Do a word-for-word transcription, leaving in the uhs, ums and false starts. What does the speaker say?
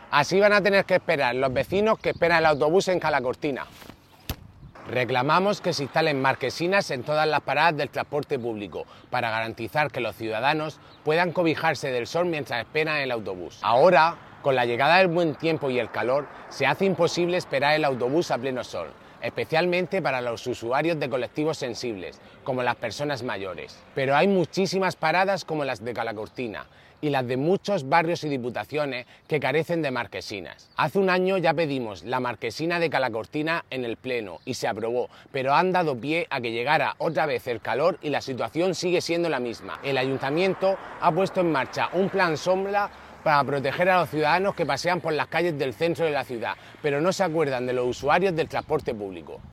Así van a tener que esperar los vecinos que esperan el autobús en Calacortina. Reclamamos que se instalen marquesinas en todas las paradas del transporte público para garantizar que los ciudadanos puedan cobijarse del sol mientras esperan el autobús. Ahora, con la llegada del buen tiempo y el calor, se hace imposible esperar el autobús a pleno sol, especialmente para los usuarios de colectivos sensibles, como las personas mayores. Pero hay muchísimas paradas como las de Calacortina y las de muchos barrios y diputaciones que carecen de marquesinas. Hace un año ya pedimos la marquesina de Calacortina en el Pleno y se aprobó, pero han dado pie a que llegara otra vez el calor y la situación sigue siendo la misma. El Ayuntamiento ha puesto en marcha un plan sombra para proteger a los ciudadanos que pasean por las calles del centro de la ciudad, pero no se acuerdan de los usuarios del transporte público.